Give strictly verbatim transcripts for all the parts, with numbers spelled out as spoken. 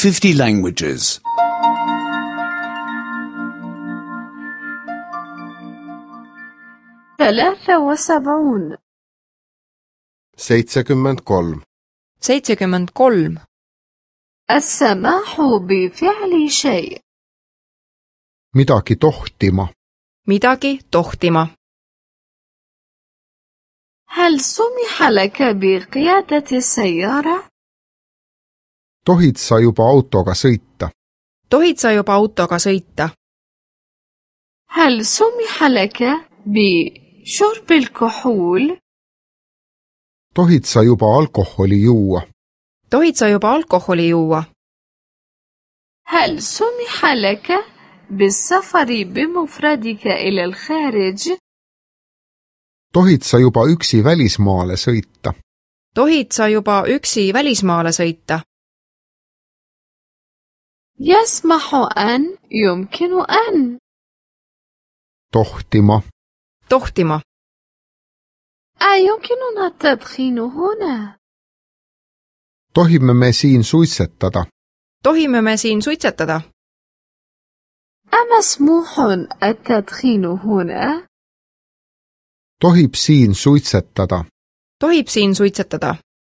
fifty languages. ثلاثة وسبعون. seitsekümmend kolm. seitsekümmend kolm. السماح بفعل شيء. midagi tohtima. midagi tohtima. هل سمح لك بقيادة السيارة؟ tohid sa juba autoga sõita? tohid sa juba autoga sõita? هل سمح لك بشرب الكحول؟ tohid sa juba alkoholi juua? tohid sa juba alkoholi juua? هل سمح لك بالسفر بمفردك إلى الخارج؟ tohid sa juba üksi välismaale sõita? tohid sa juba üksi välismaale sõita? يسمح أن يمكن أن tohtima. tohtima. أيمكننا التدخين هنا؟ tohime me siin suitsetada? tohime me siin suitsetada? أمسموح التدخين هنا؟ tohib siin suitsetada? tohib siin suitsetada?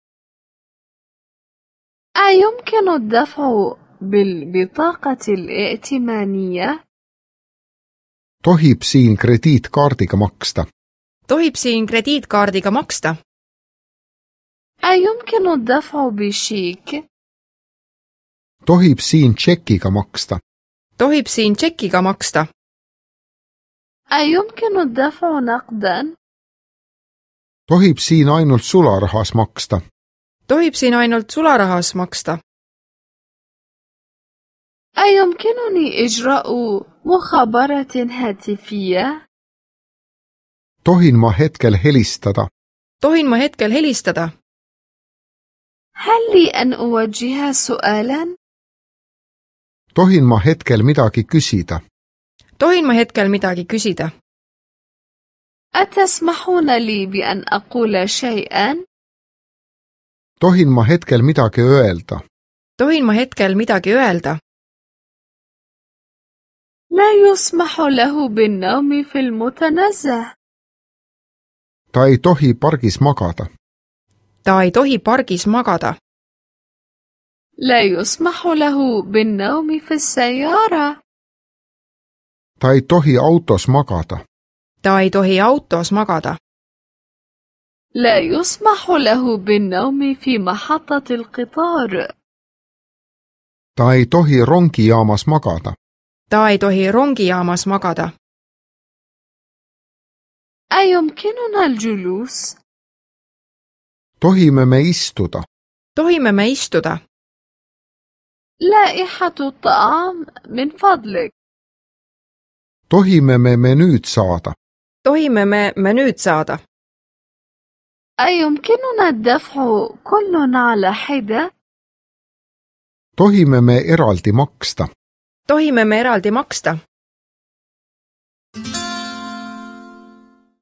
أيمكن الدفع بالبطاقة الائتمانية؟ tohib siin krediitkaardiga maksta? tohib siin krediitkaardiga maksta? أيمكن الدفع بشيك؟ tohib siin tšekiga maksta? tohib siin tšekiga maksta? أيمكن الدفع نقدا؟ tohib siin ainult sularahas maksta? tohib siin ainult sularahas maksta? أيمكنني إجراء مخابرة هاتفية؟ tohin ma hetkel helistada? tohin ma hetkel helistada? هل لي أن أوجه سؤالا؟ tohin ma hetkel midagi küsida? tohin ma hetkel midagi küsida? أتسمحون لي بأن أقول شيئا؟ tohin ma hetkel midagi öelda? tohin ma hetkel midagi öelda? لا يسمح له بالنوم في المتنزه. ta ei tohi pargis magada. ta ei tohi pargis magada. لا يسمح له بالنوم في السيارة. ta ei tohi autos magada. ta ei tohi autos magada. لا يسمح له بالنوم في محطة القطار. ta ei tohi rongijaamas magada. ta ei tohi rongijaamas magada. أيمكننا الجلوس؟ tohime me istuda? tohime me istuda? لائحة الطعام من فضلك. tohime me menüüd saada? tohime me menüüd saada? أيمكننا الدفع كل على حدة؟ tohime me eraldi maksta? tohime me eraldi maksta?